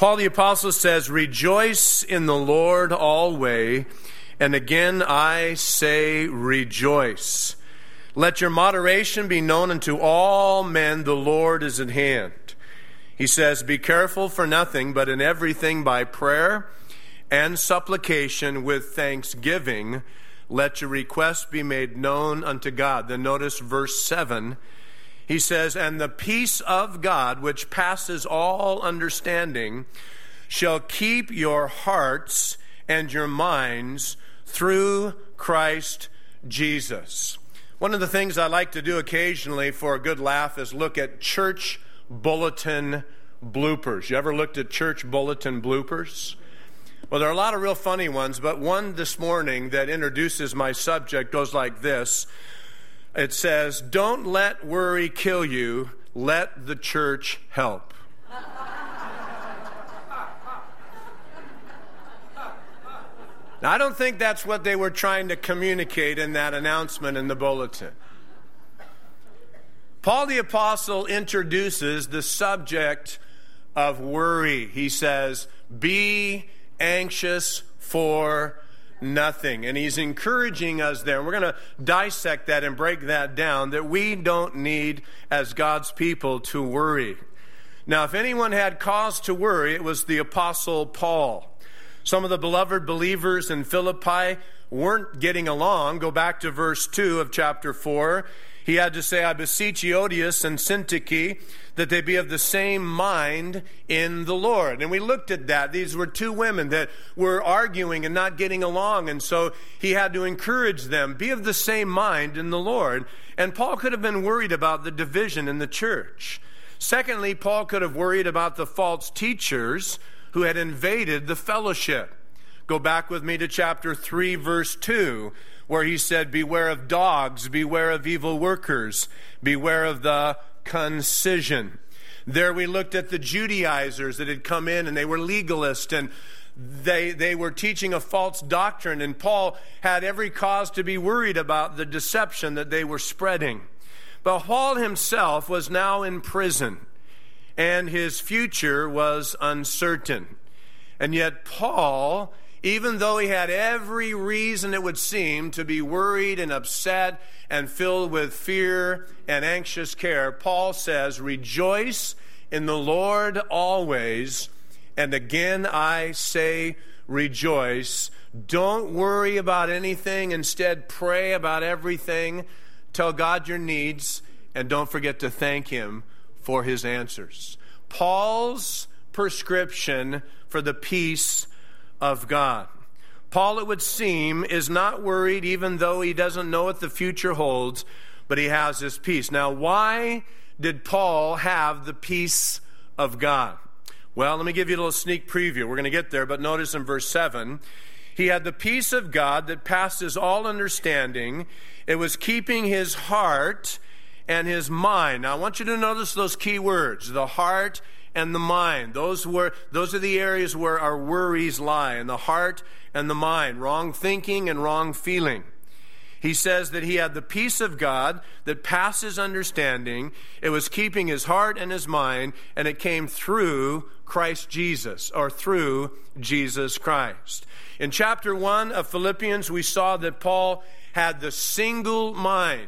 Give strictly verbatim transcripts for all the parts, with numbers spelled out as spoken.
Paul the Apostle says, "Rejoice in the Lord always, and again I say rejoice. Let your moderation be known unto all men, the Lord is at hand." He says, "Be careful for nothing, but in everything by prayer and supplication with thanksgiving, let your requests be made known unto God." Then notice verse seven. He says, "And the peace of God, which passes all understanding, shall keep your hearts and your minds through Christ Jesus." One of the things I like to do occasionally for a good laugh is look at church bulletin bloopers. You ever looked at church bulletin bloopers? Well, there are a lot of real funny ones, but one this morning that introduces my subject goes like this. It says, "Don't let worry kill you, let the church help." Now, I don't think that's what they were trying to communicate in that announcement in the bulletin. Paul the Apostle introduces the subject of worry. He says, "Be anxious for nothing." And he's encouraging us there. And we're going to dissect that and break that down, that we don't need, as God's people, to worry. Now, if anyone had cause to worry, it was the Apostle Paul. Some of the beloved believers in Philippi weren't getting along. Go back to verse two of chapter four. He had to say, "I beseech Euodias and Syntyche that they be of the same mind in the Lord." And we looked at that. These were two women that were arguing and not getting along. And so he had to encourage them, be of the same mind in the Lord. And Paul could have been worried about the division in the church. Secondly, Paul could have worried about the false teachers who had invaded the fellowship. Go back with me to chapter three, verse two, where he said, "Beware of dogs, beware of evil workers, beware of the concision." There we looked at the Judaizers that had come in, and they were legalist, and they they were teaching a false doctrine, and Paul had every cause to be worried about the deception that they were spreading. But Paul himself was now in prison, and his future was uncertain. And yet Paul, even though he had every reason, it would seem, to be worried and upset and filled with fear and anxious care, Paul says, "Rejoice in the Lord always, and again I say rejoice." Don't worry about anything. Instead, pray about everything. Tell God your needs, and don't forget to thank Him for His answers. Paul's prescription for the peace of God. Paul, it would seem, is not worried even though he doesn't know what the future holds, but he has this peace. Now, why did Paul have the peace of God? Well, let me give you a little sneak preview. We're going to get there, but notice in verse seven, he had the peace of God that passes all understanding. It was keeping his heart and his mind. Now, I want you to notice those key words, the heart and the mind. Those were those are the areas where our worries lie, in the heart and the mind, wrong thinking and wrong feeling. He says that he had the peace of God that passes understanding. It was keeping his heart and his mind, and it came through Christ Jesus, or through Jesus Christ. In chapter one of Philippians, we saw that Paul had the single mind.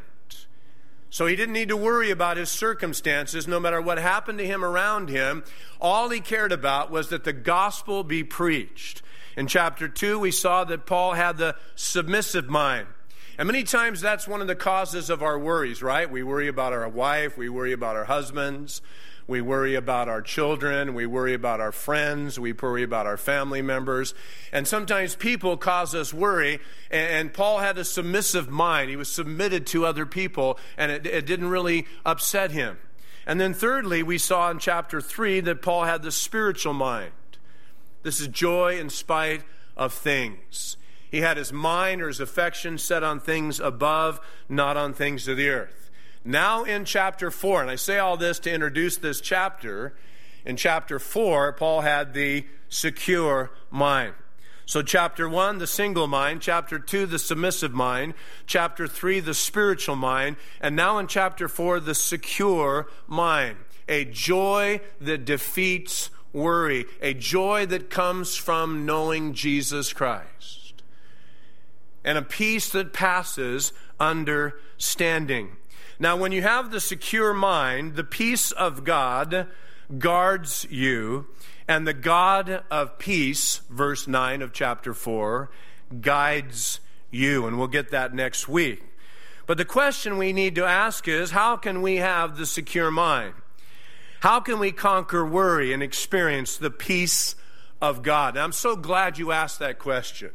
So he didn't need to worry about his circumstances, no matter what happened to him around him. All he cared about was that the gospel be preached. In chapter two, we saw that Paul had the submissive mind. And many times that's one of the causes of our worries, right? We worry about our wife, we worry about our husbands, we worry about our children, we worry about our friends, we worry about our family members. And sometimes people cause us worry, and Paul had a submissive mind. He was submitted to other people, and it, it didn't really upset him. And then thirdly, we saw in chapter three that Paul had the spiritual mind. This is joy in spite of things. He had his mind or his affection set on things above, not on things of the earth. Now in chapter four, and I say all this to introduce this chapter, in chapter four, Paul had the secure mind. So chapter one, the single mind. Chapter two, the submissive mind. Chapter three, the spiritual mind. And now in chapter four, the secure mind. A joy that defeats worry, a joy that comes from knowing Jesus Christ, and a peace that passes understanding. Now, when you have the secure mind, the peace of God guards you, and the God of peace, verse nine of chapter four, guides you. And we'll get that next week. But the question we need to ask is, how can we have the secure mind? How can we conquer worry and experience the peace of God? And I'm so glad you asked that question.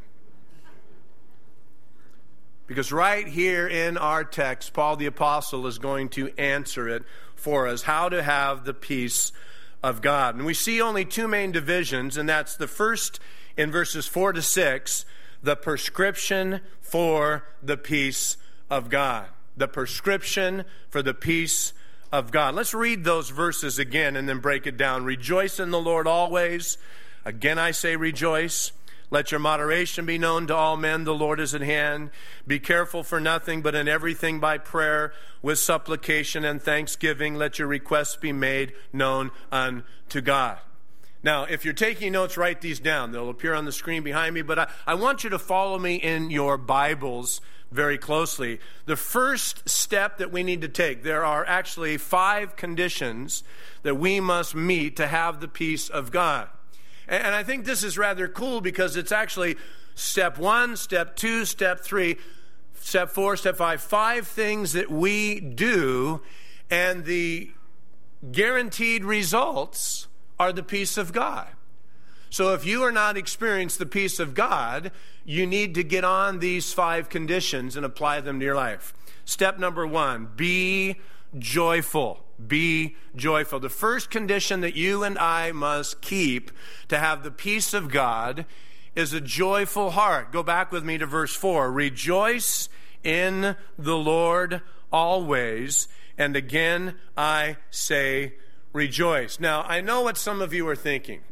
Because right here in our text, Paul the Apostle is going to answer it for us, how to have the peace of God. And we see only two main divisions, and that's the first in verses four to six, the prescription for the peace of God. The prescription for the peace of God. Let's read those verses again and then break it down. Rejoice in the Lord always. Again I say rejoice. Let your moderation be known to all men. The Lord is at hand. Be careful for nothing, but in everything by prayer, with supplication and thanksgiving, let your requests be made known unto God. Now, if you're taking notes, write these down. They'll appear on the screen behind me, but I, I want you to follow me in your Bibles very closely. The first step that we need to take, there are actually five conditions that we must meet to have the peace of God. And I think this is rather cool because it's actually step one, step two, step three, step four, step five, five things that we do, and the guaranteed results are the peace of God. So if you are not experiencing the peace of God, you need to get on these five conditions and apply them to your life. Step number one, be joyful. Be joyful. The first condition that you and I must keep to have the peace of God is a joyful heart. Go back with me to verse four. Rejoice in the Lord always, and again I say rejoice. Now, I know what some of you are thinking.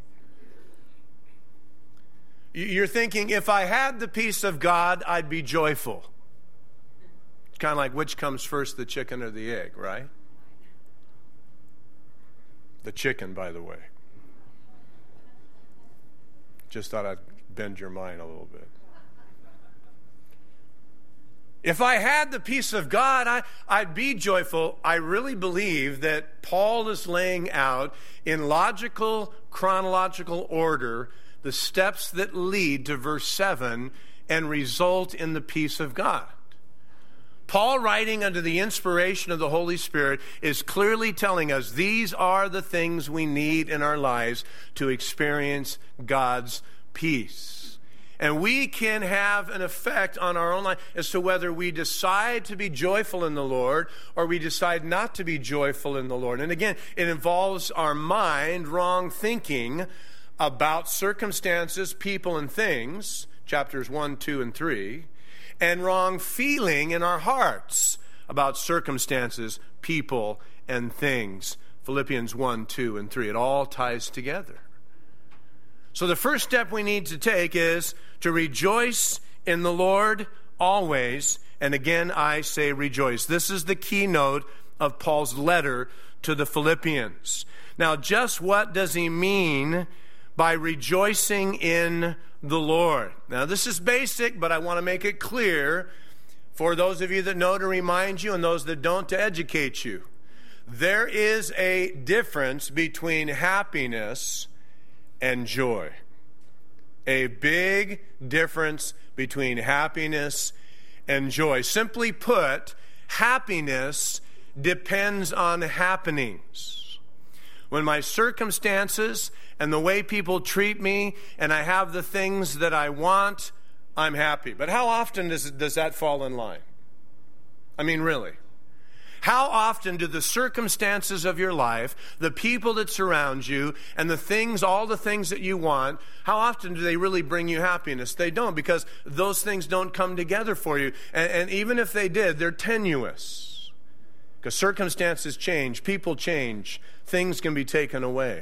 You're thinking, if I had the peace of God, I'd be joyful. It's kind of like, which comes first, the chicken or the egg, right? The chicken, by the way. Just thought I'd bend your mind a little bit. If I had the peace of God, I, I'd be joyful. I really believe that Paul is laying out in logical, chronological order the steps that lead to verse seven and result in the peace of God. Paul, writing under the inspiration of the Holy Spirit, is clearly telling us these are the things we need in our lives to experience God's peace. And we can have an effect on our own life as to whether we decide to be joyful in the Lord or we decide not to be joyful in the Lord. And again, it involves our mind, wrong thinking about circumstances, people, and things, chapters one, two, and three, and wrong feeling in our hearts about circumstances, people, and things. Philippians one, two, and three. It all ties together. So the first step we need to take is to rejoice in the Lord always. And again, I say rejoice. This is the keynote of Paul's letter to the Philippians. Now, just what does he mean by rejoicing in the Lord? Now, this is basic, but I want to make it clear for those of you that know to remind you and those that don't to educate you. There is a difference between happiness and joy. A big difference between happiness and joy. Simply put, happiness depends on happenings. When my circumstances and the way people treat me, and I have the things that I want, I'm happy. But how often does, does that fall in line? I mean, really. How often do the circumstances of your life, the people that surround you, and the things, all the things that you want, how often do they really bring you happiness? They don't, because those things don't come together for you. And, and even if they did, they're tenuous. Because circumstances change, people change, things can be taken away.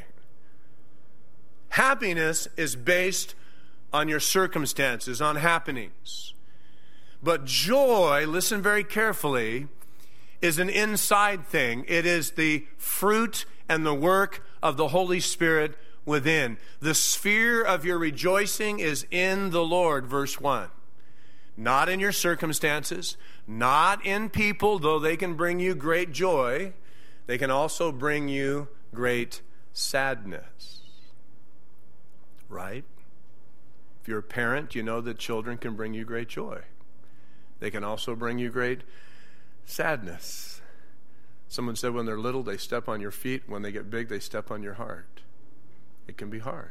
Happiness is based on your circumstances, on happenings. But joy, listen very carefully, is an inside thing. It is the fruit and the work of the Holy Spirit within. The sphere of your rejoicing is in the Lord, verse one. Not in your circumstances, not in people, though they can bring you great joy. They can also bring you great sadness. Right? If you're a parent, you know that children can bring you great joy. They can also bring you great sadness. Someone said when they're little, they step on your feet. When they get big, they step on your heart. It can be hard.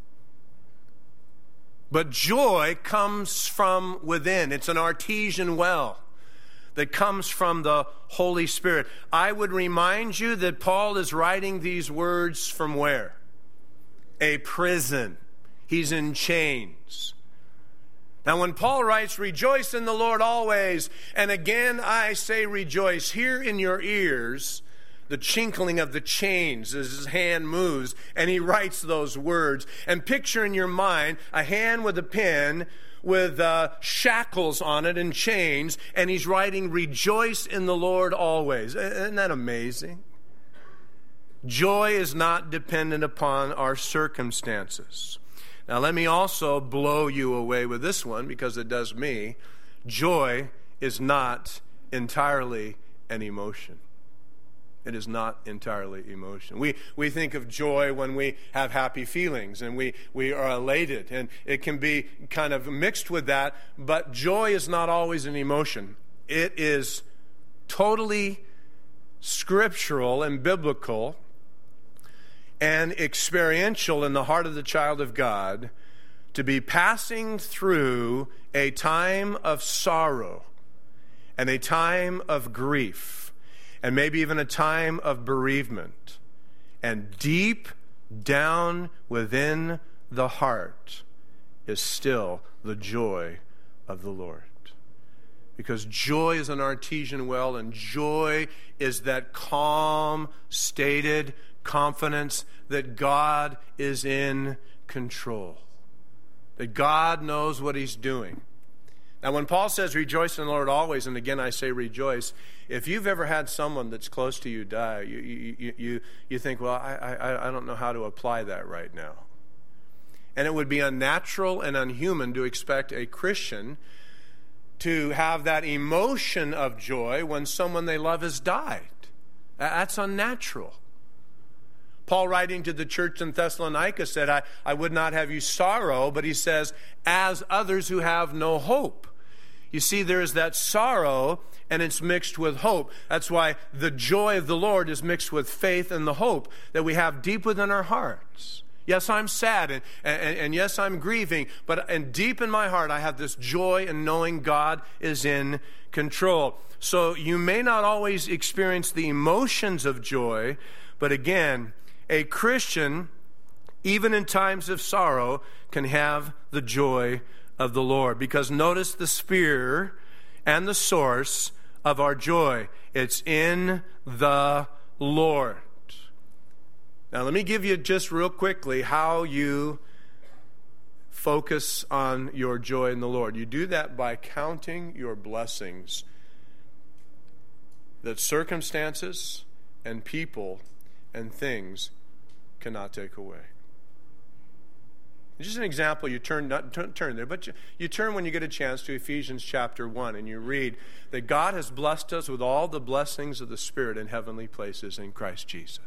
But joy comes from within. It's an artesian well that comes from the Holy Spirit. I would remind you that Paul is writing these words from where? A prison. He's in chains. Now when Paul writes, rejoice in the Lord always, and again I say rejoice, hear in your ears the chinkling of the chains as his hand moves, and he writes those words. And picture in your mind a hand with a pen with uh, shackles on it and chains, and he's writing, rejoice in the Lord always. Isn't that amazing? Joy is not dependent upon our circumstances. Now let me also blow you away with this one, because it does me. Joy is not entirely an emotion. It is not entirely emotion. We we think of joy when we have happy feelings and we, we are elated, and it can be kind of mixed with that, but joy is not always an emotion. It is totally scriptural and biblical and experiential in the heart of the child of God to be passing through a time of sorrow and a time of grief, and maybe even a time of bereavement. And deep down within the heart is still the joy of the Lord. Because joy is an artesian well, and joy is that calm, stated confidence that God is in control, that God knows what he's doing. Now, when Paul says, rejoice in the Lord always, and again I say rejoice, if you've ever had someone that's close to you die, you you you, you think, well, I, I, I don't know how to apply that right now. And it would be unnatural and unhuman to expect a Christian to have that emotion of joy when someone they love has died. That's unnatural. Paul, writing to the church in Thessalonica, said, I, I would not have you sorrow, but he says, as others who have no hope. You see, there is that sorrow, and it's mixed with hope. That's why the joy of the Lord is mixed with faith and the hope that we have deep within our hearts. Yes, I'm sad, and, and, and yes, I'm grieving, but and deep in my heart, I have this joy in knowing God is in control. So you may not always experience the emotions of joy, but again, a Christian, even in times of sorrow, can have the joy of the Lord. Because notice the sphere and the source of our joy. It's in the Lord. Now, let me give you just real quickly how you focus on your joy in the Lord. You do that by counting your blessings that circumstances and people and things cannot take away. Just an example, you turn, not turn, turn there, but you, you turn when you get a chance to Ephesians chapter one, and you read that God has blessed us with all the blessings of the Spirit in heavenly places in Christ Jesus.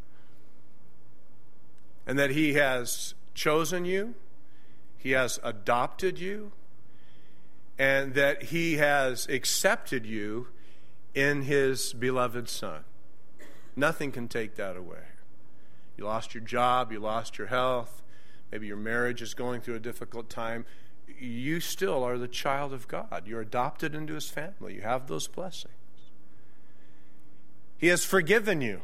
And that he has chosen you, he has adopted you, and that he has accepted you in his beloved Son. Nothing can take that away. You lost your job, you lost your health, maybe your marriage is going through a difficult time. You still are the child of God. You're adopted into his family. You have those blessings. He has forgiven you.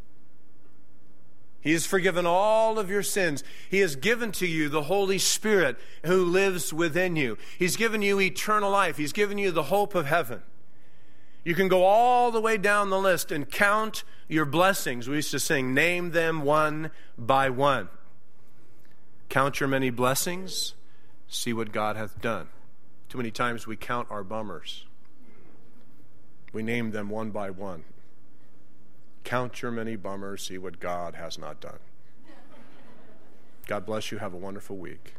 He has forgiven all of your sins. He has given to you the Holy Spirit who lives within you. He's given you eternal life. He's given you the hope of heaven. You can go all the way down the list and count your blessings. We used to sing, name them one by one. Count your many blessings, see what God hath done. Too many times we count our bummers. We name them one by one. Count your many bummers, see what God has not done. God bless you. Have a wonderful week.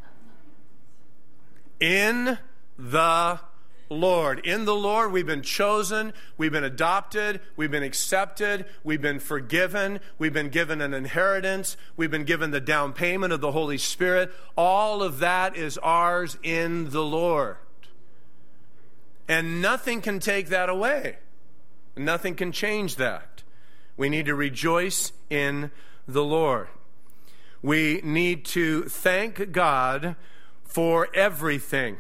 In the Lord. In the Lord, we've been chosen, we've been adopted, we've been accepted, we've been forgiven, we've been given an inheritance, we've been given the down payment of the Holy Spirit. All of that is ours in the Lord. And nothing can take that away. Nothing can change that. We need to rejoice in the Lord. We need to thank God for everything.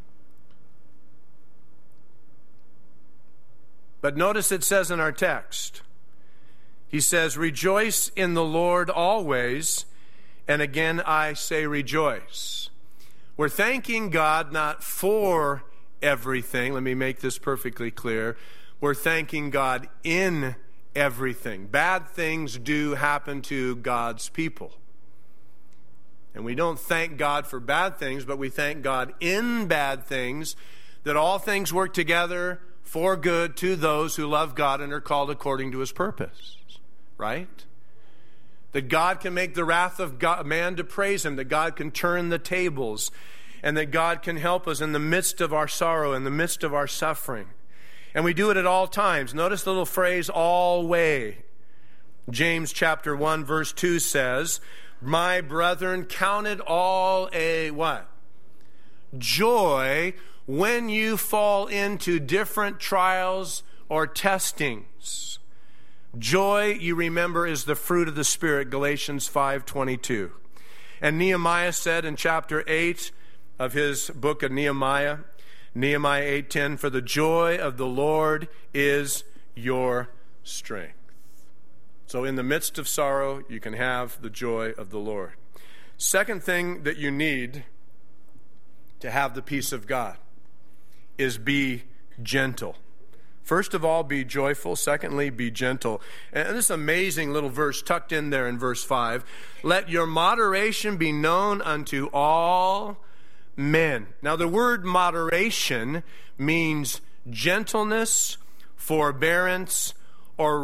But notice it says in our text, he says, rejoice in the Lord always, and again I say rejoice. We're thanking God not for everything. Let me make this perfectly clear. We're thanking God in everything. Bad things do happen to God's people. And we don't thank God for bad things, but we thank God in bad things, that all things work together for good to those who love God and are called according to his purpose. Right? That God can make the wrath of God, man to praise him, that God can turn the tables, and that God can help us in the midst of our sorrow, in the midst of our suffering. And we do it at all times. Notice the little phrase, always. James chapter one, verse two says, my brethren, count it all a what? Joy when you fall into different trials or testings. Joy, you remember, is the fruit of the Spirit, Galatians five twenty-two. And Nehemiah said in chapter eight of his book of Nehemiah, Nehemiah eight ten, for the joy of the Lord is your strength. So in the midst of sorrow, you can have the joy of the Lord. Second thing that you need to have the peace of God is be gentle. First of all, be joyful. Secondly, be gentle. And this amazing little verse tucked in there in verse five. Let your moderation be known unto all men. Now, the word moderation means gentleness, forbearance, or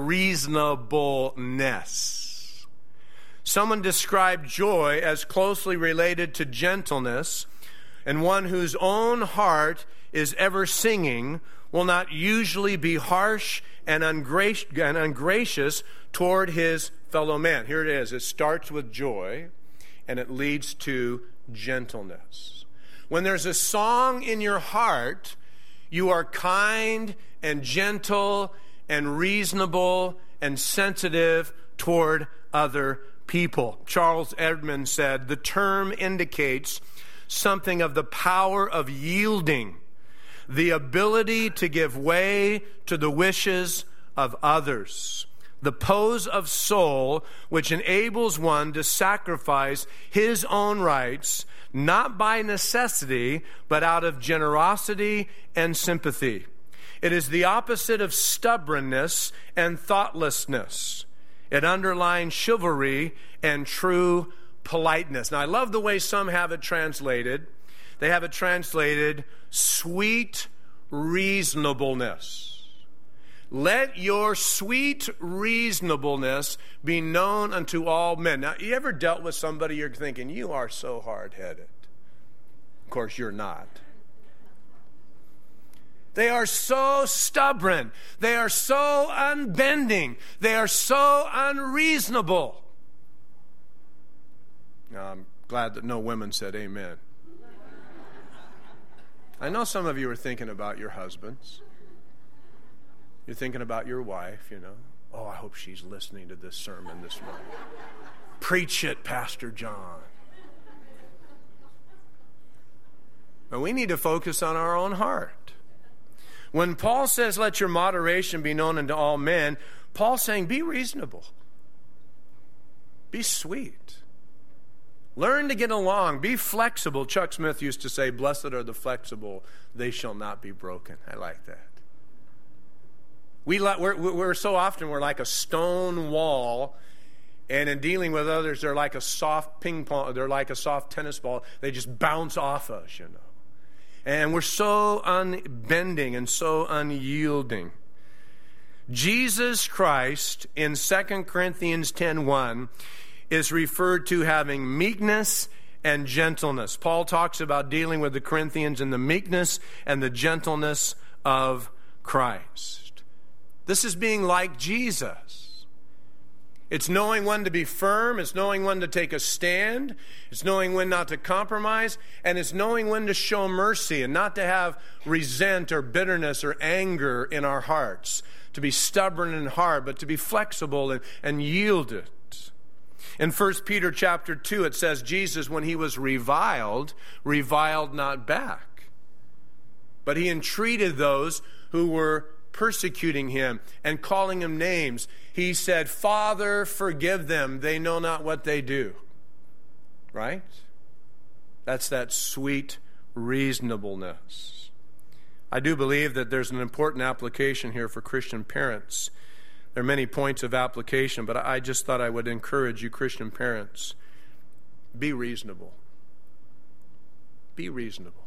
reasonableness. Someone described joy as closely related to gentleness, and one whose own heart is ever singing will not usually be harsh and, ungrac- and ungracious toward his fellow man. Here it is. It starts with joy, and it leads to gentleness. When there's a song in your heart, you are kind and gentle and reasonable and sensitive toward other people. Charles Edmonds said, the term indicates something of the power of yielding, the ability to give way to the wishes of others, the pose of soul which enables one to sacrifice his own rights, not by necessity, but out of generosity and sympathy. It is the opposite of stubbornness and thoughtlessness. It underlines chivalry and true politeness. Now, I love the way some have it translated. They have it translated, sweet reasonableness. Let your sweet reasonableness be known unto all men. Now, you ever dealt with somebody you're thinking, you are so hard-headed? Of course, you're not. They are so stubborn. They are so unbending. They are so unreasonable. Now, I'm glad that no women said amen. I know some of you are thinking about your husbands. You're thinking about your wife, you know. Oh, I hope she's listening to this sermon this morning. Preach it, Pastor John. But we need to focus on our own heart. When Paul says, let your moderation be known unto all men, Paul's saying, be reasonable. Be sweet. Learn to get along. Be flexible. Chuck Smith used to say, blessed are the flexible, they shall not be broken. I like that. We, we're, we're so often, we're like a stone wall, and in dealing with others, they're like a soft ping pong, they're like a soft tennis ball. They just bounce off us, you know. And we're so unbending and so unyielding. Jesus Christ, in Second Corinthians ten one, is referred to having meekness and gentleness. Paul talks about dealing with the Corinthians in the meekness and the gentleness of Christ. This is being like Jesus. It's knowing when to be firm. It's knowing when to take a stand. It's knowing when not to compromise. And it's knowing when to show mercy and not to have resent or bitterness or anger in our hearts. To be stubborn and hard, but to be flexible and, and yielded. In First Peter chapter two, it says Jesus, when he was reviled, reviled not back. But he entreated those who were persecuting him and calling him names. He said, Father, forgive them. They know not what they do. Right? That's that sweet reasonableness. I do believe that there's an important application here for Christian parents. There are many points of application, but I just thought I would encourage you Christian parents, be reasonable. Be reasonable.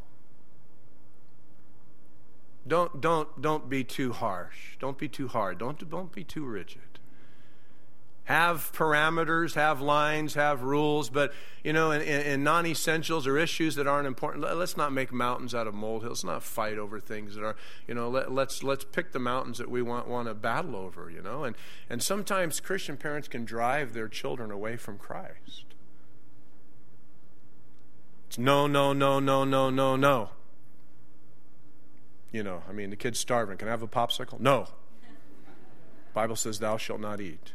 Don't don't don't be too harsh. Don't be too hard. Don't don't be too rigid. Have parameters, have lines, have rules, but you know, in, in, in non-essentials or issues that aren't important, let's not make mountains out of molehills. Let's not fight over things that are, you know, let, let's let's pick the mountains that we want want to battle over, you know. And and sometimes Christian parents can drive their children away from Christ. It's no, no, no, no, no, no, no. You know, I mean, the kid's starving. Can I have a popsicle? No. Bible says, thou shalt not eat.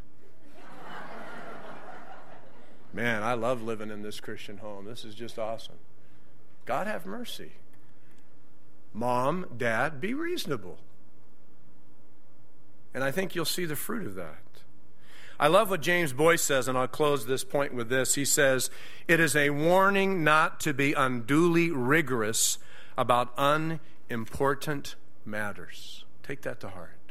Man, I love living in this Christian home. This is just awesome. God have mercy. Mom, Dad, be reasonable. And I think you'll see the fruit of that. I love what James Boyce says, and I'll close this point with this. He says, it is a warning not to be unduly rigorous about unimportant matters. Take that to heart.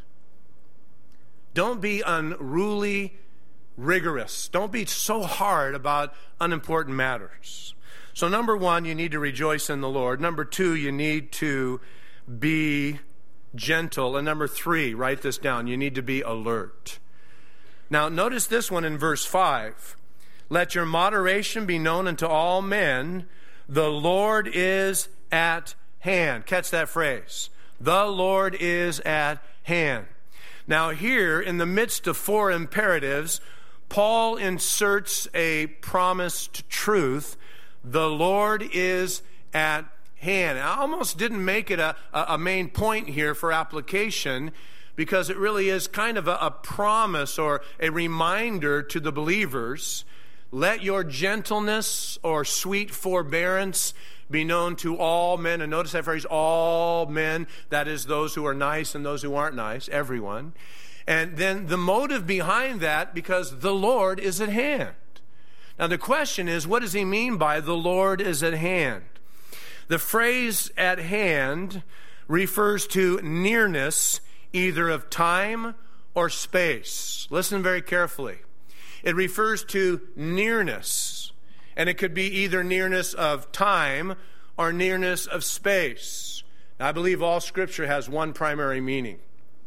Don't be unruly rigorous. Don't be so hard about unimportant matters. So number one, you need to rejoice in the Lord. Number two, you need to be gentle. And number three, write this down, you need to be alert. Now notice this one in verse five. Let your moderation be known unto all men. The Lord is at hand. Catch that phrase. The Lord is at hand. Now here, in the midst of four imperatives, Paul inserts a promised truth. The Lord is at hand. I almost didn't make it a, a main point here for application because it really is kind of a, a promise or a reminder to the believers. Let your gentleness or sweet forbearance be known to all men. And notice that phrase, all men. That is those who are nice and those who aren't nice, everyone. And then the motive behind that, because the Lord is at hand. Now the question is, what does he mean by the Lord is at hand? The phrase at hand refers to nearness, either of time or space. Listen very carefully. It refers to nearness, and it could be either nearness of time or nearness of space. Now, I believe all Scripture has one primary meaning.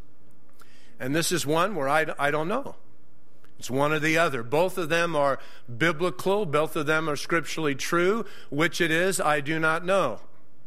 And this is one where I, I don't know. It's one or the other. Both of them are biblical. Both of them are scripturally true. Which it is, I do not know.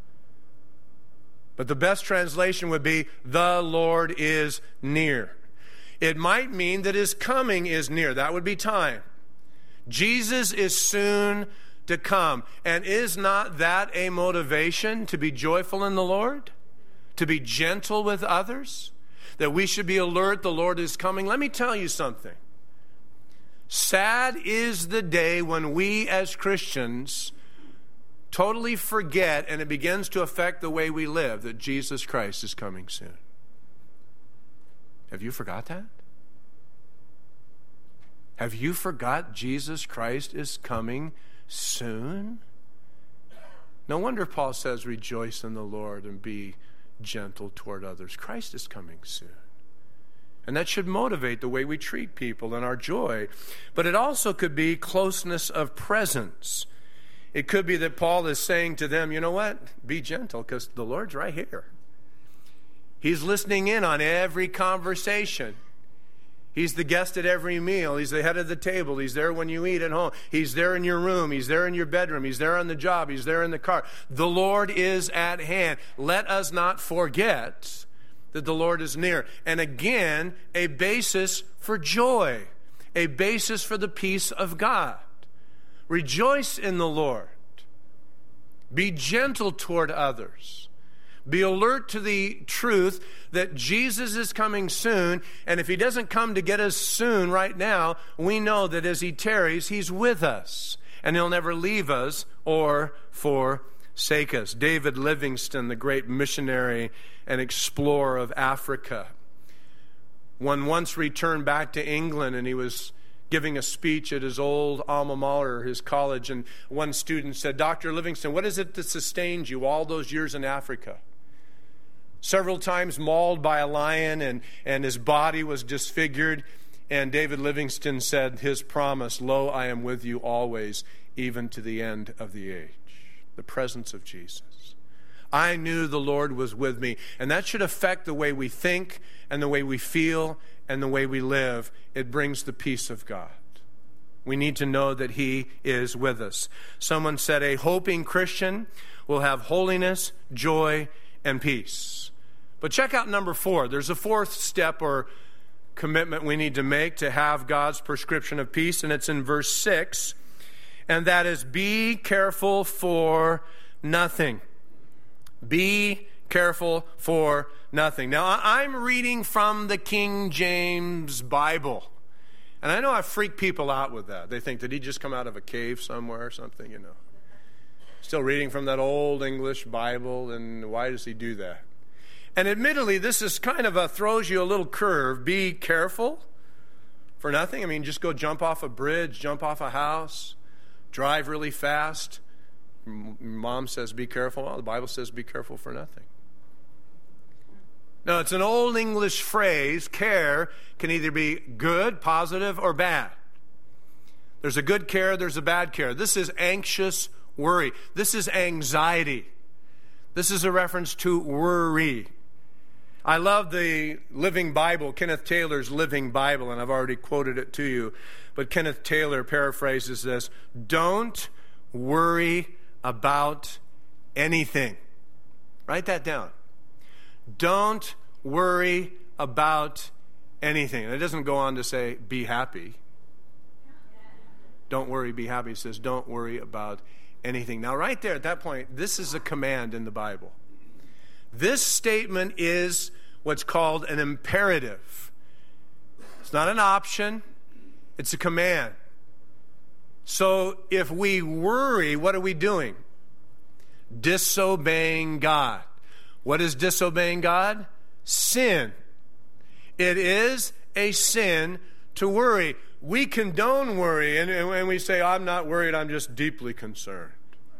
But the best translation would be, the Lord is near. It might mean that his coming is near. That would be time. Jesus is soon to come. And is not that a motivation to be joyful in the Lord? To be gentle with others? That we should be alert, the Lord is coming. Let me tell you something. Sad is the day when we as Christians totally forget, and it begins to affect the way we live, that Jesus Christ is coming soon. Have you forgot that? Have you forgot Jesus Christ is coming soon? No wonder Paul says, rejoice in the Lord and be gentle toward others. Christ is coming soon. And that should motivate the way we treat people and our joy. But it also could be closeness of presence. It could be that Paul is saying to them, you know what? Be gentle because the Lord's right here. He's listening in on every conversation. He's the guest at every meal. He's the head of the table. He's there when you eat at home. He's there in your room. He's there in your bedroom. He's there on the job. He's there in the car. The Lord is at hand. Let us not forget that the Lord is near. And again, a basis for joy, a basis for the peace of God. Rejoice in the Lord. Be gentle toward others. Be alert to the truth that Jesus is coming soon, and if he doesn't come to get us soon right now, we know that as he tarries, he's with us, and he'll never leave us or forsake us. David Livingstone, the great missionary and explorer of Africa, one once returned back to England, and he was giving a speech at his old alma mater, his college, and one student said, "Doctor Livingstone, what is it that sustained you all those years in Africa? Several times mauled by a lion, and, and his body was disfigured." And David Livingstone said his promise, "Lo, I am with you always, even to the end of the age." The presence of Jesus. I knew the Lord was with me, and that should affect the way we think and the way we feel and the way we live. It brings the peace of God. We need to know that he is with us. Someone said a hoping Christian will have holiness, joy, and peace. But check out number four. There's a fourth step or commitment we need to make to have God's prescription of peace, and it's in verse six, and that is, be careful for nothing. Be careful for nothing. Now, I'm reading from the King James Bible, and I know I freak people out with that. They think, did he just come out of a cave somewhere or something, you know? Still reading from that old English Bible, and why does he do that? And admittedly, this is kind of a, throws you a little curve. Be careful for nothing. I mean, just go jump off a bridge, jump off a house, drive really fast. Mom says, be careful. Well, the Bible says, be careful for nothing. Now, it's an old English phrase. Care can either be good, positive, or bad. There's a good care, there's a bad care. This is anxious worry. This is anxiety. This is a reference to worry. I love the Living Bible, Kenneth Taylor's Living Bible, and I've already quoted it to you. But Kenneth Taylor paraphrases this: don't worry about anything. Write that down. Don't worry about anything. And it doesn't go on to say, be happy. Don't worry, be happy. It says, don't worry about anything. Now, right there at that point, this is a command in the Bible. This statement is what's called an imperative. It's not an option. It's a command. So if we worry, what are we doing? Disobeying God. What is disobeying God? Sin. It is a sin to worry. We condone worry, and, and we say, I'm not worried, I'm just deeply concerned.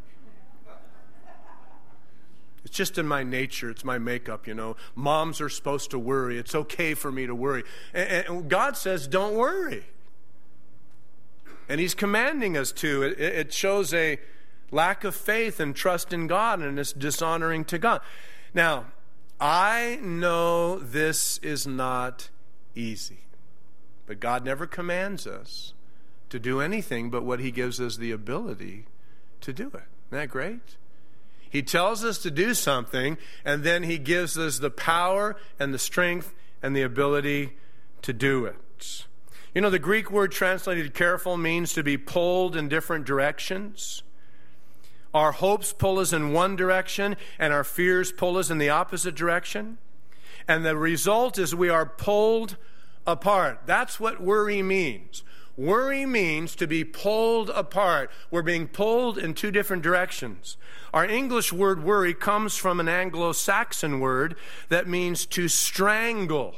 It's just in my nature. It's my makeup, you know. Moms are supposed to worry. It's okay for me to worry. And, and God says, don't worry. And he's commanding us to. It, it shows a lack of faith and trust in God, and it's dishonoring to God. Now, I know this is not easy. But God never commands us to do anything but what he gives us the ability to do it. Isn't that great? He tells us to do something, and then he gives us the power and the strength and the ability to do it. You know, the Greek word translated careful means to be pulled in different directions. Our hopes pull us in one direction, and our fears pull us in the opposite direction. And the result is we are pulled apart. That's what worry means. Worry means to be pulled apart. We're being pulled in two different directions. Our English word worry comes from an Anglo-Saxon word that means to strangle.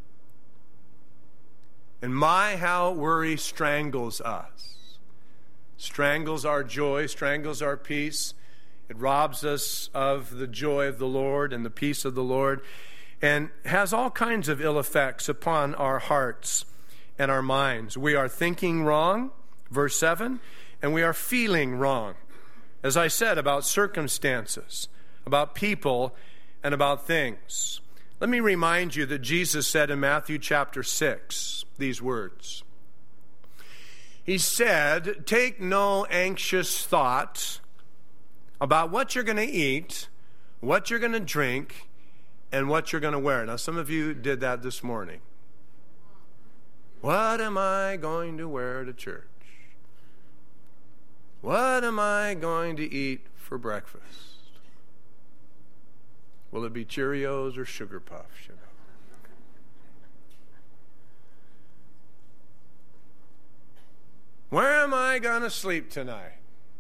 And my, how worry strangles us. Strangles our joy, strangles our peace. It robs us of the joy of the Lord and the peace of the Lord, and has all kinds of ill effects upon our hearts and our minds. We are thinking wrong, verse seven, and we are feeling wrong. As I said, about circumstances, about people, and about things. Let me remind you that Jesus said in Matthew chapter six these words. He said, take no anxious thought about what you're going to eat, what you're going to drink, and what you're going to wear. Now, some of you did that this morning. What am I going to wear to church? What am I going to eat for breakfast? Will it be Cheerios or Sugar Puffs? You know? Where am I going to sleep tonight?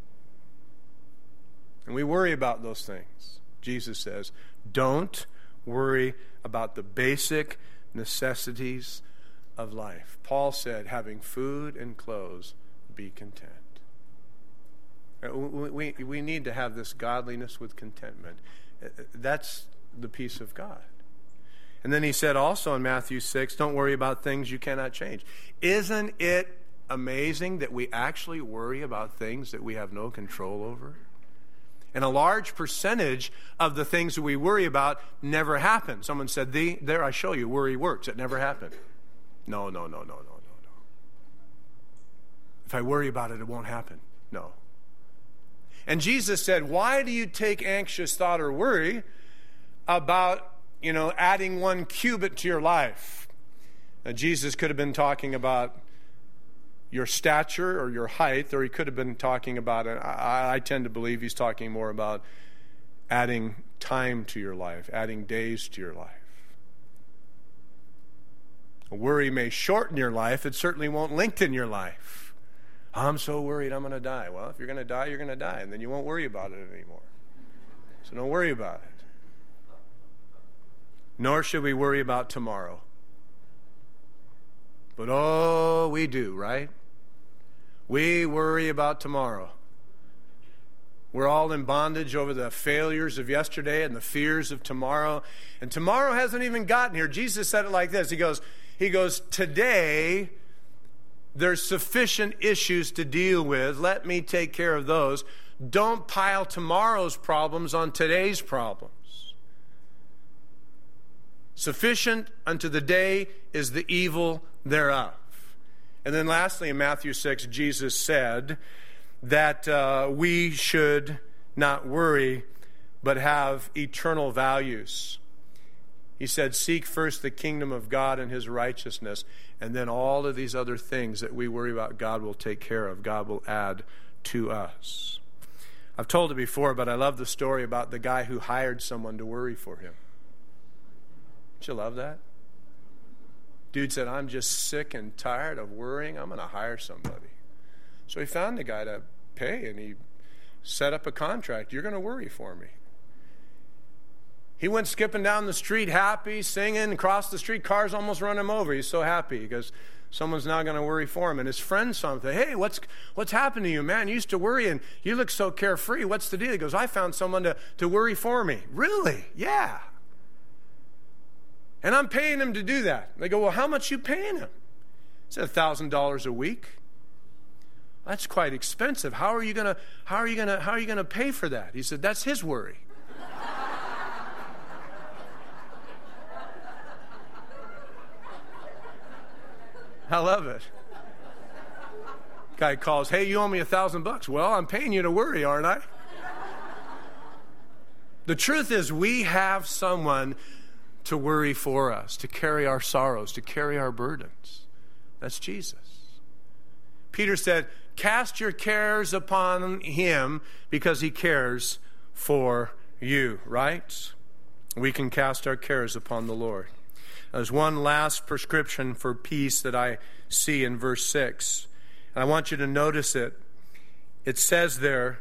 And we worry about those things. Jesus says, don't worry about the basic necessities of life. Paul said, having food and clothes, be content. We, we, we need to have this godliness with contentment. That's the peace of God. And then he said also in Matthew six, don't worry about things you cannot change. Isn't it amazing that we actually worry about things that we have no control over? And a large percentage of the things that we worry about never happen. Someone said, the, there I show you, worry works. It never happened. No, no, no, no, no, no, no. If I worry about it, it won't happen. No. And Jesus said, why do you take anxious thought or worry about, you know, adding one cubit to your life? Now, Jesus could have been talking about your stature or your height, or he could have been talking about it. I, I tend to believe he's talking more about adding time to your life, adding days to your life. A worry may shorten your life. It certainly won't lengthen your life. I'm so worried I'm going to die. Well, if you're going to die, you're going to die, and then you won't worry about it anymore. So don't worry about it. Nor should we worry about tomorrow. But oh, we do, right? We worry about tomorrow. We're all in bondage over the failures of yesterday and the fears of tomorrow. And tomorrow hasn't even gotten here. Jesus said it like this. He goes, he goes, today there's sufficient issues to deal with. Let me take care of those. Don't pile tomorrow's problems on today's problems. Sufficient unto the day is the evil thereof. And then lastly, in Matthew six, Jesus said that uh, we should not worry, but have eternal values. He said, seek first the kingdom of God and his righteousness, and then all of these other things that we worry about, God will take care of. God will add to us. I've told it before, but I love the story about the guy who hired someone to worry for him. Don't you love that? Dude said, I'm just sick and tired of worrying. I'm going to hire somebody. So he found the guy to pay, and he set up a contract. You're going to worry for me. He went skipping down the street happy, singing, across the street. Cars almost run him over. He's so happy because someone's now going to worry for him. And his friend saw him and said, hey, what's what's happened to you, man? You used to worry, and you look so carefree. What's the deal? He goes, I found someone to, to worry for me. Really? Yeah. And I'm paying him to do that. They go, well, how much you paying him? He said, one thousand dollars a week. That's quite expensive. How are you going to how are you going to how are you going to pay for that? He said, that's his worry. I love it. Guy calls, hey, you owe me a thousand bucks. Well, I'm paying you to worry, aren't I? The truth is, we have someone to worry for us, to carry our sorrows, to carry our burdens. That's Jesus. Peter said, cast your cares upon him because he cares for you, right? We can cast our cares upon the Lord. There's one last prescription for peace that I see in verse six. And I want you to notice it. It says there,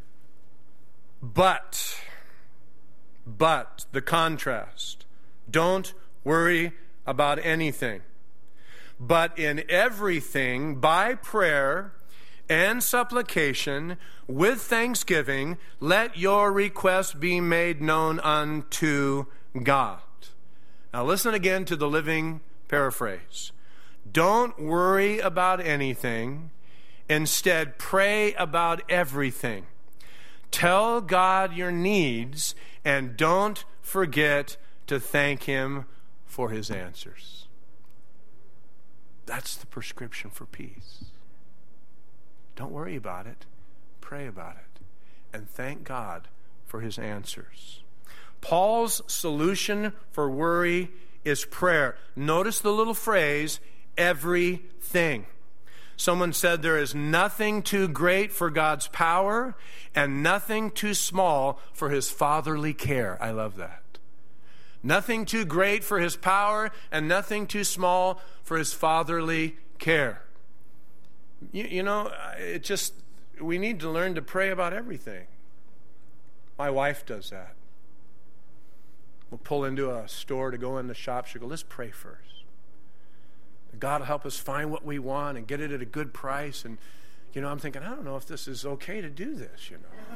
but, but, the contrast. Don't worry about anything. But in everything, by prayer and supplication, with thanksgiving, let your requests be made known unto God. Now listen again to the Living Paraphrase. Don't worry about anything. Instead, pray about everything. Tell God your needs and don't forget to thank him for his answers. That's the prescription for peace. Don't worry about it. Pray about it. And thank God for his answers. Paul's solution for worry is prayer. Notice the little phrase, everything. Someone said there is nothing too great for God's power and nothing too small for his fatherly care. I love that. Nothing too great for his power and nothing too small for his fatherly care. You, you know, it just, we need to learn to pray about everything. My wife does that. We'll pull into a store to go in the shop. She'll go, let's pray first. God will help us find what we want and get it at a good price. And, you know, I'm thinking, I don't know if this is okay to do this, you know.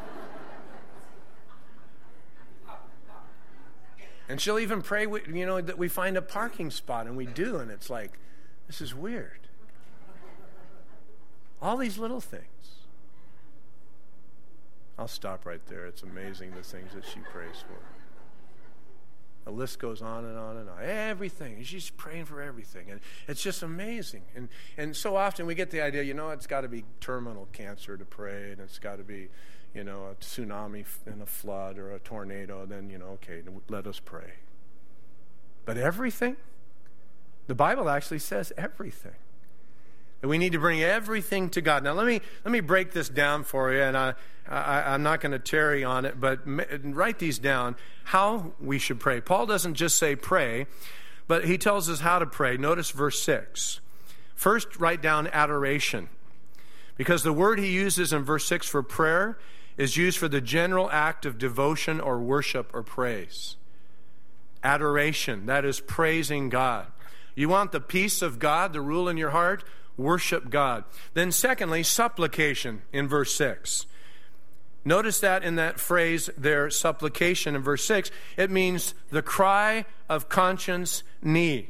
And she'll even pray, you know, that we find a parking spot, and we do, and it's like, this is weird. All these little things. I'll stop right there. It's amazing the things that she prays for. The list goes on and on and on. Everything. She's praying for everything. And it's just amazing. And and so often we get the idea, you know, it's got to be terminal cancer to pray, and it's got to be, you know, a tsunami and a flood or a tornado. Then, you know, okay, let us pray. But everything? The Bible actually says everything. And we need to bring everything to God. Now, let me let me break this down for you, and I, I, I'm not going to tarry on it, but write these down, how we should pray. Paul doesn't just say pray, but he tells us how to pray. Notice verse six. First, write down adoration, because the word he uses in verse six for prayer is used for the general act of devotion or worship or praise. Adoration, that is praising God. You want the peace of God to rule in your heart? Worship God. Then secondly, supplication in verse six. Notice that in that phrase there, supplication in verse six, it means the cry of conscience need.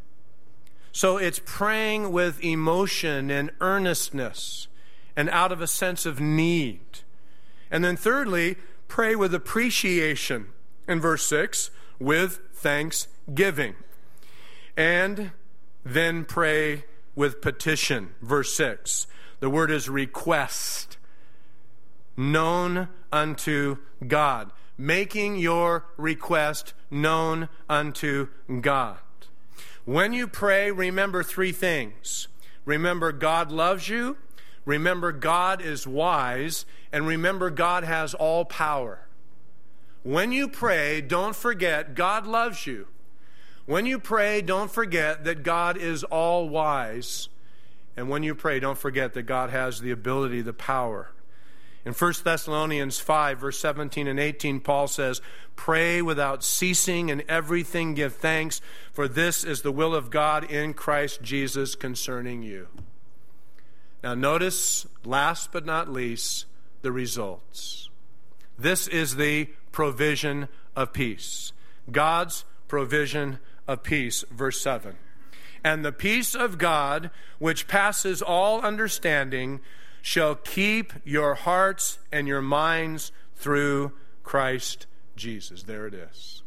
So it's praying with emotion and earnestness and out of a sense of need. And then thirdly, pray with appreciation in verse six, with thanksgiving. And then pray with petition, verse six. The word is request. Known unto God. Making your request known unto God. When you pray, remember three things. Remember God loves you. Remember God is wise. And remember God has all power. When you pray, don't forget God loves you. When you pray, don't forget that God is all wise. And when you pray, don't forget that God has the ability, the power. In First Thessalonians five, verse seventeen and eighteen, Paul says, pray without ceasing, and everything give thanks, for this is the will of God in Christ Jesus concerning you. Now notice, last but not least, the results. This is the provision of peace. God's provision of peace, verse seven. And the peace of God, which passes all understanding, shall keep your hearts and your minds through Christ Jesus. There it is.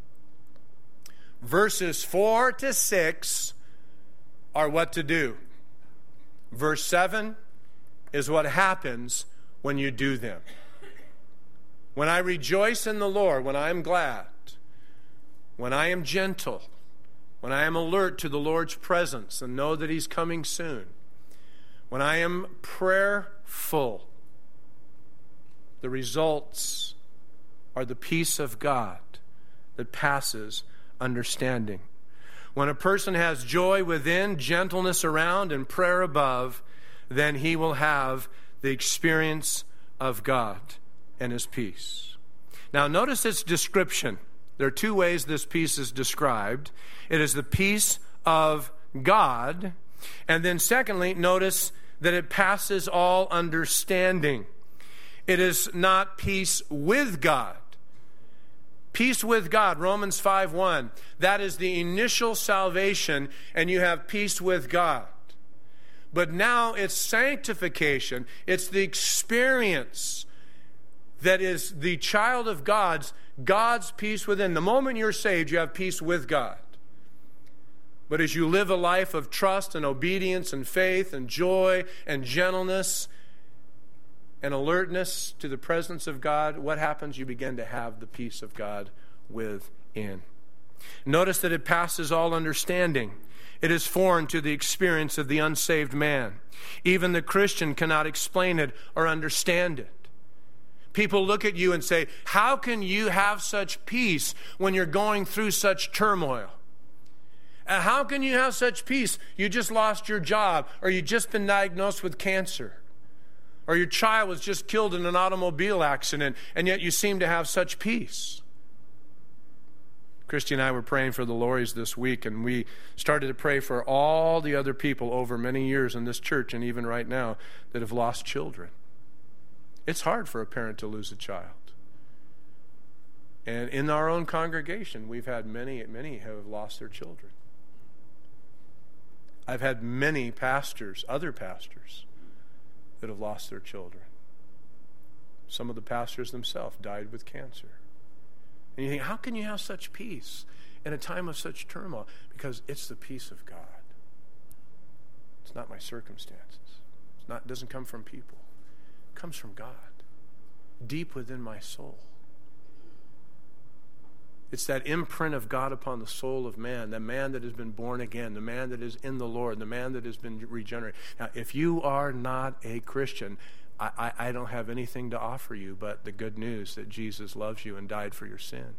Verses four to six are what to do. Verse seven is what happens when you do them. When I rejoice in the Lord, when I am glad, when I am gentle, when I am alert to the Lord's presence and know that He's coming soon, when I am prayerful, the results are the peace of God that passes understanding. When a person has joy within, gentleness around, and prayer above, then he will have the experience of God and His peace. Now notice its description. There are two ways this peace is described. It is the peace of God. And then secondly, notice that it passes all understanding. It is not peace with God. Peace with God, Romans five one. That is the initial salvation, and you have peace with God. But now it's sanctification. It's the experience that is the child of God's, God's peace within. The moment you're saved, you have peace with God. But as you live a life of trust and obedience and faith and joy and gentleness and alertness to the presence of God, what happens? You begin to have the peace of God within. Notice that it passes all understanding. It is foreign to the experience of the unsaved man. Even the Christian cannot explain it or understand it. People look at you and say, how can you have such peace when you're going through such turmoil? Uh, how can you have such peace? You just lost your job, or you've just been diagnosed with cancer, or your child was just killed in an automobile accident, and yet you seem to have such peace. Christy and I were praying for the Lorries this week, and we started to pray for all the other people over many years in this church, and even right now, that have lost children. It's hard for a parent to lose a child. And in our own congregation, we've had many, many have lost their children. I've had many pastors, other pastors, that have lost their children. Some of the pastors themselves died with cancer. And you think, how can you have such peace in a time of such turmoil? Because it's the peace of God. It's not my circumstances. It's not, it doesn't come from people. It comes from God, deep within my soul. It's that imprint of God upon the soul of man, the man that has been born again, the man that is in the Lord, the man that has been regenerated. Now, if you are not a Christian, I, I, I don't have anything to offer you but the good news that Jesus loves you and died for your sins.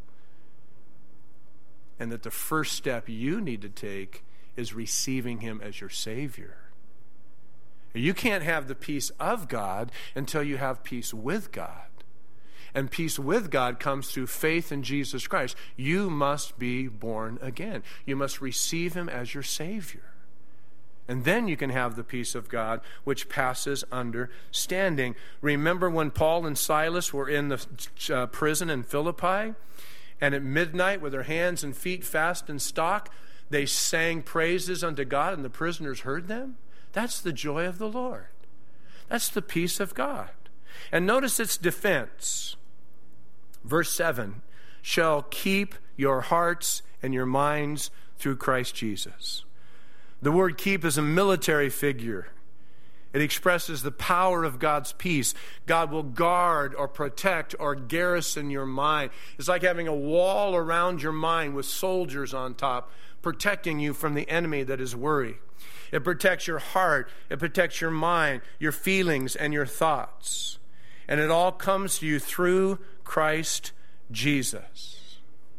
And that the first step you need to take is receiving him as your Savior. You can't have the peace of God until you have peace with God. And peace with God comes through faith in Jesus Christ. You must be born again. You must receive him as your Savior. And then you can have the peace of God, which passes understanding. Remember when Paul and Silas were in the uh, prison in Philippi, and at midnight, with their hands and feet fast in stock, they sang praises unto God, and the prisoners heard them? That's the joy of the Lord. That's the peace of God. And notice its defense. Verse seven, shall keep your hearts and your minds through Christ Jesus. The word keep is a military figure. It expresses the power of God's peace. God will guard or protect or garrison your mind. It's like having a wall around your mind with soldiers on top, protecting you from the enemy that is worry. It protects your heart. It protects your mind, your feelings, and your thoughts. And it all comes to you through Christ Jesus.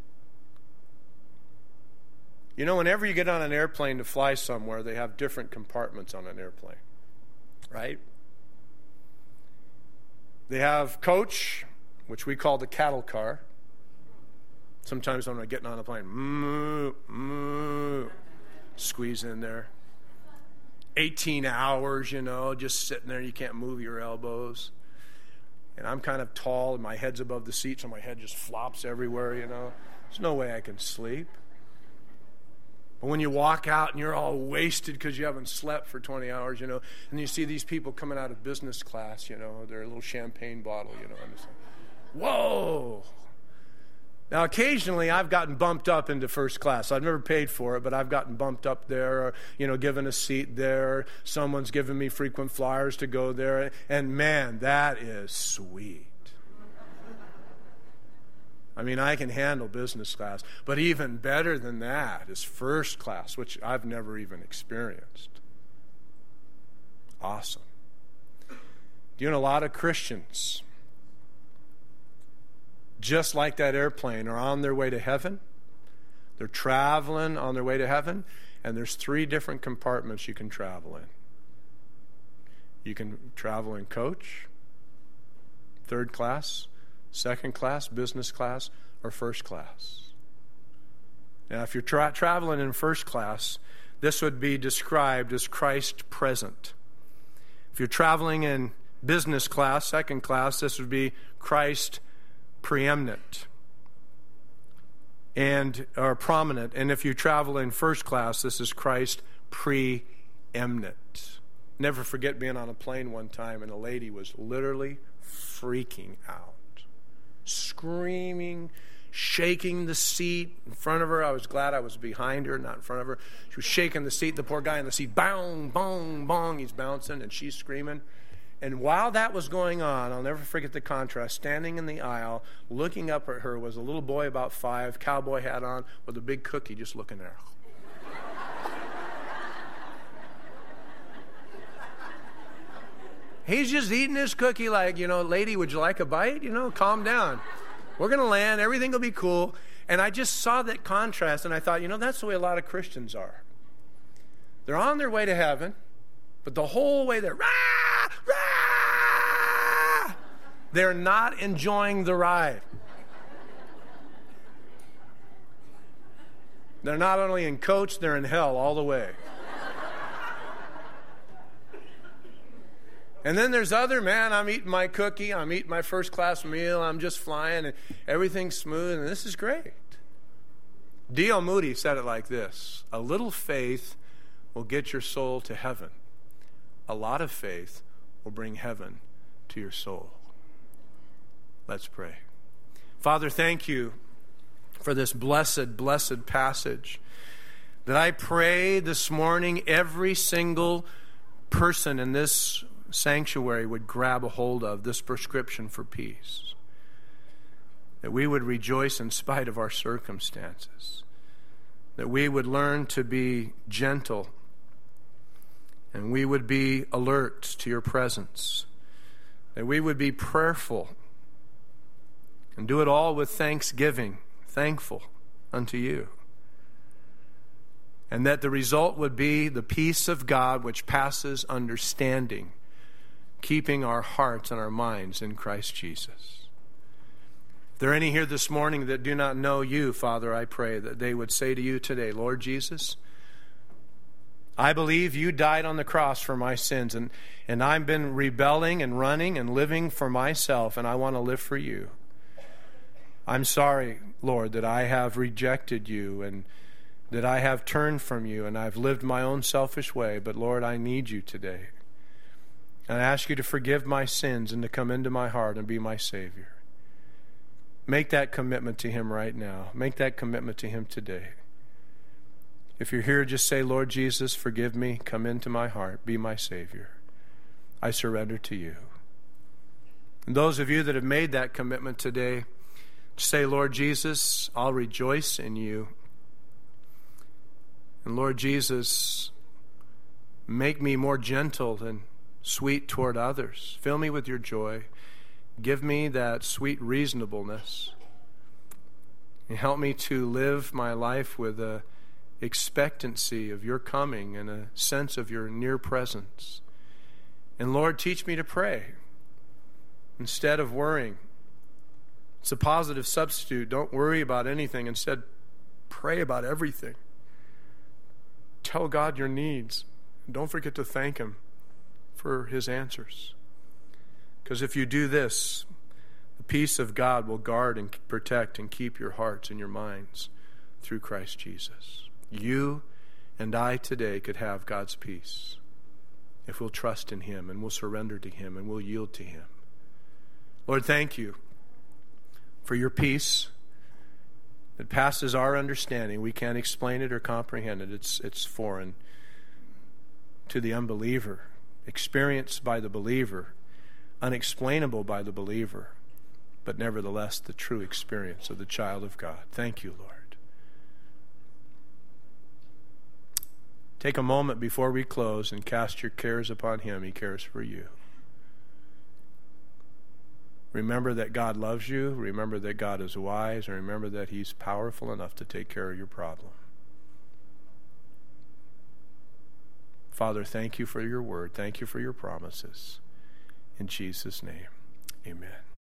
You know, whenever you get on an airplane to fly somewhere, they have different compartments on an airplane, right? They have coach, which we call the cattle car. Sometimes when I'm getting on a plane, moo, moo, squeeze in there. eighteen hours, you know, just sitting there, you can't move your elbows. And I'm kind of tall, and my head's above the seat, so my head just flops everywhere, you know. There's no way I can sleep. But when you walk out and you're all wasted because you haven't slept for twenty hours, you know, and you see these people coming out of business class, you know, their little champagne bottle, you know, and it's like, whoa. Now, occasionally I've gotten bumped up into first class. I've never paid for it, but I've gotten bumped up there, or, you know, given a seat there. Someone's given me frequent flyers to go there. And man, that is sweet. I mean, I can handle business class. But even better than that is first class, which I've never even experienced. Awesome. You know, a lot of Christians, just like that airplane, are on their way to heaven. They're traveling on their way to heaven, and there's three different compartments you can travel in. You can travel in coach, third class, second class, business class, or first class. Now, if you're tra- traveling in first class, this would be described as Christ present. If you're traveling in business class, second class, this would be Christ preeminent and or prominent. And if you travel in first class, this is Christ preeminent. Never forget being on a plane one time, and a lady was literally freaking out, screaming, shaking the seat in front of her. I was glad I was behind her, not in front of her. She was shaking the seat. The poor guy in the seat, bong, bong, bong. He's bouncing, and she's screaming. And while that was going on, I'll never forget the contrast. Standing in the aisle, looking up at her, was a little boy about five, cowboy hat on, with a big cookie just looking there. He's just eating his cookie like, you know, lady, would you like a bite? You know, calm down. We're going to land. Everything will be cool. And I just saw that contrast, and I thought, you know, that's the way a lot of Christians are. They're on their way to heaven, but the whole way they're, rah, rah, they're not enjoying the ride. They're not only in coach, they're in hell all the way. And then there's other, man, I'm eating my cookie, I'm eating my first class meal, I'm just flying, and everything's smooth, and this is great. D L Moody said it like this: a little faith will get your soul to heaven. A lot of faith will bring heaven to your soul. Let's pray. Father, thank you for this blessed, blessed passage that I pray this morning every single person in this sanctuary would grab a hold of, this prescription for peace. That we would rejoice in spite of our circumstances. That we would learn to be gentle. And we would be alert to your presence. That we would be prayerful. And do it all with thanksgiving, thankful unto you. And that the result would be the peace of God which passes understanding, keeping our hearts and our minds in Christ Jesus. If there are any here this morning that do not know you, Father, I pray that they would say to you today, Lord Jesus, I believe you died on the cross for my sins, and, and I've been rebelling and running and living for myself, and I want to live for you. I'm sorry, Lord, that I have rejected you and that I have turned from you and I've lived my own selfish way, but Lord, I need you today. And I ask you to forgive my sins and to come into my heart and be my Savior. Make that commitment to him right now. Make that commitment to him today. If you're here, just say, Lord Jesus, forgive me. Come into my heart. Be my Savior. I surrender to you. And those of you that have made that commitment today, say, Lord Jesus, I'll rejoice in you. And Lord Jesus, make me more gentle and sweet toward others. Fill me with your joy. Give me that sweet reasonableness. And help me to live my life with a expectancy of your coming and a sense of your near presence. And Lord, teach me to pray instead of worrying. It's a positive substitute. Don't worry about anything. Instead, pray about everything. Tell God your needs. And don't forget to thank him for his answers. Because if you do this, the peace of God will guard and protect and keep your hearts and your minds through Christ Jesus. You and I today could have God's peace if we'll trust in him and we'll surrender to him and we'll yield to him. Lord, thank you for your peace that passes our understanding. We can't explain it or comprehend it. It's, it's foreign to the unbeliever, experienced by the believer, unexplainable by the believer, but nevertheless the true experience of the child of God. Thank you, Lord. Take a moment before we close and cast your cares upon him. He cares for you. Remember that God loves you. Remember that God is wise. And remember that he's powerful enough to take care of your problem. Father, thank you for your word. Thank you for your promises. In Jesus' name, amen.